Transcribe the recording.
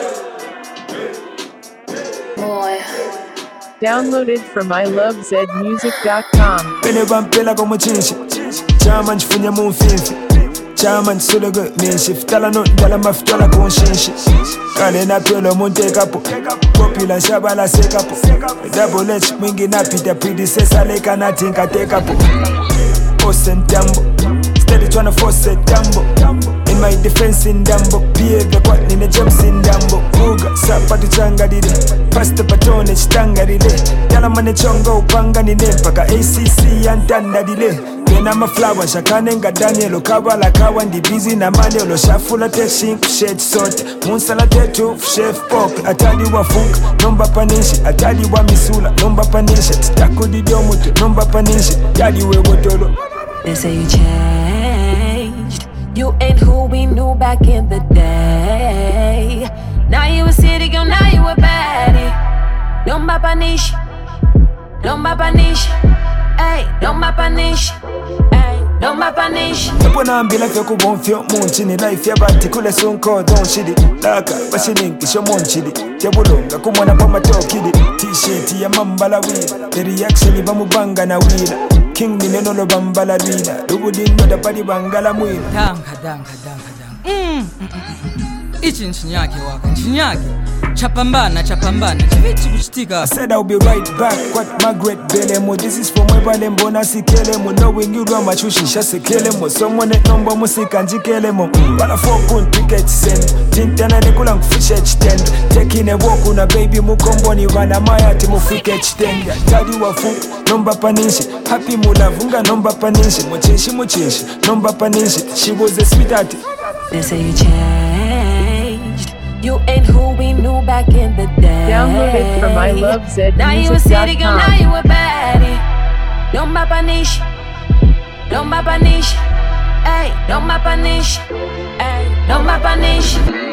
Boy. Downloaded from ilovezmusic.com. Pene vampela como chinchi Chama nchifunya mumfinfi Chama nchisulega minshi Fitala no ndala mafitola konshinshi Kane na pelo monte kapo Popula shabala sekapo Double H mwingi na pita predecessor leka na tinka take up Force and Dumbo Steady tryna force it Dumbo In my defense in Dumbo Behavior kwat nine jumps in Dumbo Uga sapatu changa dide Pasta patone chitanga dide Yala mane chongo upanga nine Paka ACC yantanda dile Pena maflawa shakane nga Daniel Okabala kawa ndi busy na mane Olo shafula te shink shed sort Munsala te tu chef pok Atali wa funk Nomba panishi Atali wa misula Nomba panisha Titaku didio mutu Nomba panishi Yadi we wotolo. They say you changed. You ain't who we knew back in the day. Now you a city girl, now you a baddie. Nomba panish, nomba panish, ay, nomba panish, ay, nomba panish. Epo na ambila fyo kubonfyo munchini life ya bati kule sunko don shidi laka bashiningi sho munchidi tebulunga kumwana pa matokidi t-shirt ya mambala wila the reaction bamubanga na wila king ni neno lo bambala rina dubudindo da padi bangala mwila danga ichi nchinyake waka nchinyake chapambana chivichi kuchitika. I said I'll be right back Kwat Margaret Belemo This is for mwebale mbona sikelemo Knowing you rama chushisha sekelemo Someone nomba musika njikelemo Bala fokun ticket send Tintana nekula ngufisha chitendo Taking a walk una baby mukomboni Wana mayati mufike chitendo Tadi wa fuk nomba panishi Happy mulavunga nomba panishi Mucheshi nomba panishi She was a sweetheart. They say you changed. You ain't who we knew back in the day. Downloaded from ilovezmusic.com. Now you a city girl, now you a baddie. Nomba panish, nomba panish, ay, nomba panish, ay, nomba panish.